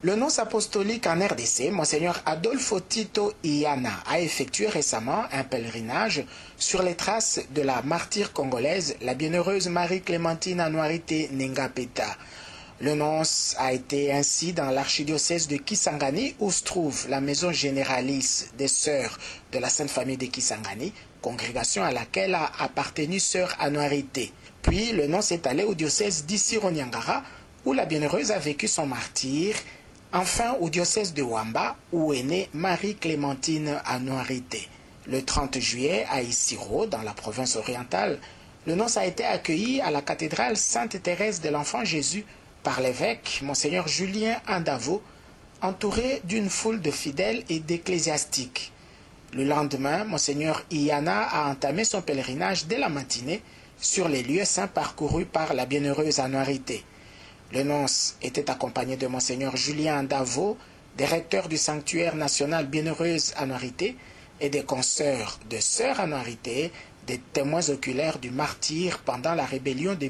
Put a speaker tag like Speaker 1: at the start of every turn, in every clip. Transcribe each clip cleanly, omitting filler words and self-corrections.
Speaker 1: Le nonce apostolique en RDC, Monseigneur Adolfo Tito Iyana, a effectué récemment un pèlerinage sur les traces de la martyre congolaise, la bienheureuse Marie-Clémentine Anuarite Nengapeta. Le nonce a été ainsi dans l'archidiocèse de Kisangani, où se trouve la maison généralice des sœurs de la Sainte Famille de Kisangani, congrégation à laquelle a appartenu sœur Anuarite. Puis le nonce est allé au diocèse d'Issiro-Niangara, où la bienheureuse a vécu son martyre. Enfin, au diocèse de Wamba, où est née Marie-Clémentine Anuarite. Le 30 juillet, à Issiro, dans la province orientale, le nonce a été accueilli à la cathédrale Sainte-Thérèse de l'Enfant Jésus par l'évêque Monseigneur Julien Andavo, entouré d'une foule de fidèles et d'ecclésiastiques. Le lendemain, Monseigneur Iyana a entamé son pèlerinage dès la matinée sur les lieux saints parcourus par la bienheureuse Anuarite. Le nonce était accompagné de Monseigneur Julien Andavo, des recteurs du sanctuaire national Bienheureuse Anuarite et des consoeurs de sœur Anuarite, des témoins oculaires du martyre pendant la rébellion de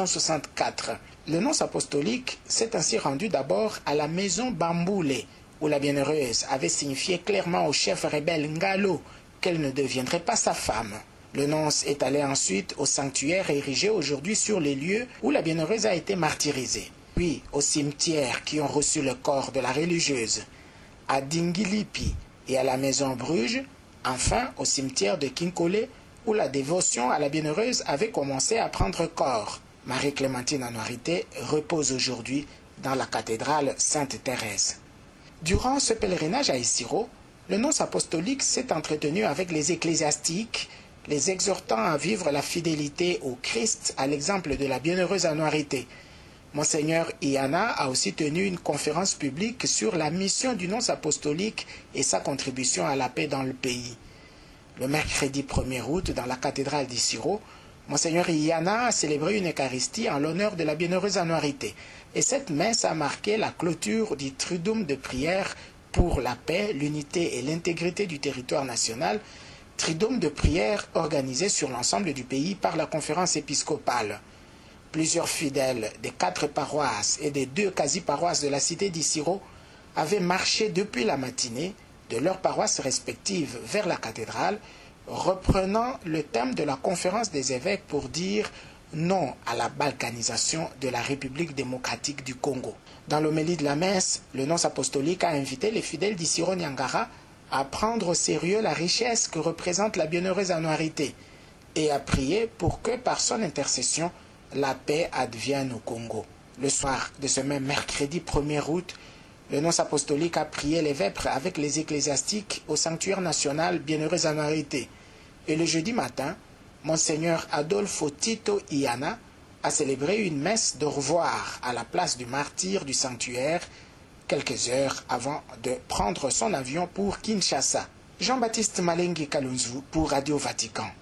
Speaker 1: 1964. Le nonce apostolique s'est ainsi rendu d'abord à la maison Bamboule, où la bienheureuse avait signifié clairement au chef rebelle Ngalo qu'elle ne deviendrait pas sa femme. Le nonce est allé ensuite au sanctuaire érigé aujourd'hui sur les lieux où la bienheureuse a été martyrisée, puis au cimetière qui ont reçu le corps de la religieuse, à Dingilipi et à la maison Bruges, enfin au cimetière de Kinkole où la dévotion à la bienheureuse avait commencé à prendre corps. Marie-Clémentine Anuarite repose aujourd'hui dans la cathédrale Sainte-Thérèse. Durant ce pèlerinage à Issiro, le nonce apostolique s'est entretenu avec les ecclésiastiques, les exhortant à vivre la fidélité au Christ à l'exemple de la bienheureuse Anuarite. Monseigneur Iyana a aussi tenu une conférence publique sur la mission du nonce apostolique et sa contribution à la paix dans le pays. Le mercredi 1er août, dans la cathédrale d'Issiro, Monseigneur Iyana a célébré une Eucharistie en l'honneur de la bienheureuse Anuarite. Et cette messe a marqué la clôture du Triduum de prière pour la paix, l'unité et l'intégrité du territoire national, Triduum de prière organisé sur l'ensemble du pays par la conférence épiscopale. Plusieurs fidèles des 4 paroisses et des 2 quasi-paroisses de la cité d'Issiro avaient marché depuis la matinée de leurs paroisses respectives vers la cathédrale, reprenant le thème de la conférence des évêques pour dire non à la balkanisation de la République démocratique du Congo. Dans l'homélie de la messe, le nonce apostolique a invité les fidèles d'Issiro-Niangara à prendre au sérieux la richesse que représente la bienheureuse Anuarite et à prier pour que, par son intercession, la paix advienne au Congo. Le soir de ce même mercredi 1er août, le nonce apostolique a prié les vêpres avec les ecclésiastiques au sanctuaire national Bienheureuse Anuarite. Et le jeudi matin, Monseigneur Adolfo Tito Iyana a célébré une messe de revoir à la place du martyr du sanctuaire, quelques heures avant de prendre son avion pour Kinshasa. Jean-Baptiste Malengi Kalunzu pour Radio Vatican.